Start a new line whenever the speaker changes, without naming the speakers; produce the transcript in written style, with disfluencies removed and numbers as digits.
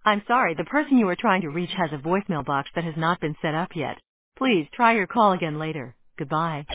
I'm sorry, the person you are trying to reach has a voicemail box that has not been set up yet. Please try your call again later. Goodbye.